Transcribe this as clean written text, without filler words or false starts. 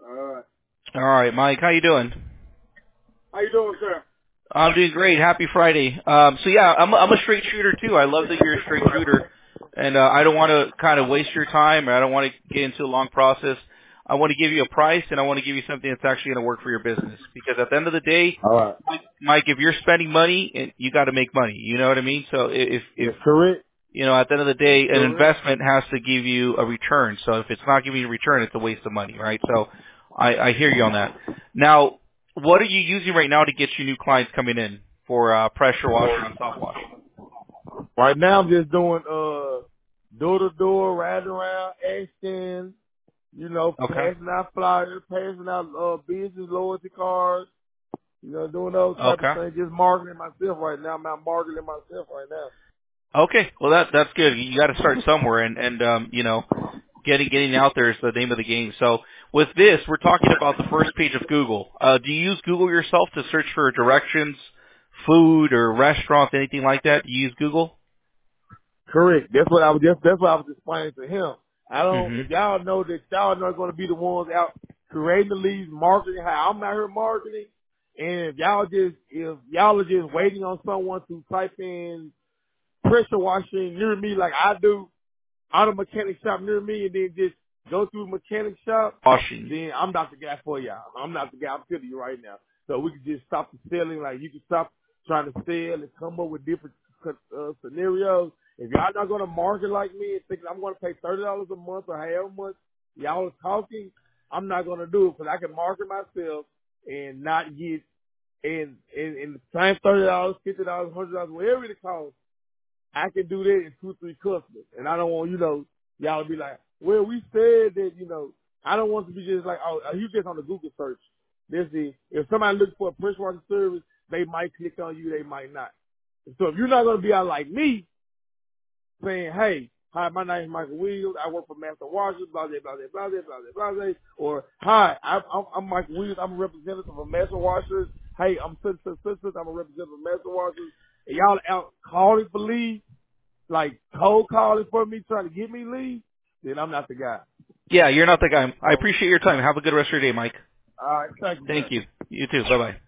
right. All right, Mike, how you doing? How you doing, sir? I'm doing great. Happy Friday. So yeah, I'm a straight shooter too. I love that you're a straight shooter, and I don't want to kind of waste your time, or I don't want to get into a long process. I want to give you a price, and I want to give you something that's actually going to work for your business. Because at the end of the day, All right. Mike, if you're spending money, you got to make money. You know what I mean? So if Yes, correct. you know, at the end of the day, an Correct. investment has to give you a return. So if it's not giving you a return, it's a waste of money, right? So I hear you on that. Now, what are you using right now to get you new clients coming in for pressure washing and soft wash? Right now, I'm just doing door to door, riding around, asking, Okay. passing out flyers, passing out business loyalty cards, doing those type of Okay. things. Just marketing myself right now. I'm out marketing myself right now. Okay. Well, that's good. You got to start somewhere, and you know, getting out there is the name of the game. So with this, we're talking about the first page of Google. Do you use Google yourself to search for directions, food, or restaurants, anything like that? Do you use Google? Correct. That's what I was explaining to him. I don't. Mm-hmm. If y'all know that y'all are not going to be the ones out creating the leads, marketing how I'm out here marketing, and if y'all are just waiting on someone to type in pressure washing near me like I do, auto mechanic shop near me, and then just go through the mechanic shop, Washing. then I'm not the guy for y'all. I'm not the guy. I'm telling you right now. So we can just stop the selling. Like you can stop trying to sell and come up with different scenarios. If y'all not gonna market like me and think I'm gonna pay $30 a month or however much y'all are talking, I'm not gonna do it because I can market myself and not get and the same $30, $50, $100, whatever it costs. I can do that in 2-3 customers. And I don't want, y'all to be like, well, we said that, I don't want to be just like, oh, you just on the Google search. If somebody looks for a pressure washing service, they might click on you, they might not. So if you're not going to be out like me saying, hey, hi, my name is Michael Williams. I work for Master Washers, blah, blah, blah, blah, blah, blah, blah, blah. Or, hi, I'm Michael Williams. I'm a representative of Master Washers. Hey, I'm such. I'm a representative of Master Washers. And y'all out calling for leads, like cold calling for me, trying to get me leads, then I'm not the guy. Yeah, you're not the guy. I So, appreciate your time. Have a good rest of your day, Mike. all right, thank you, sir. Thank you. You too. Bye-bye.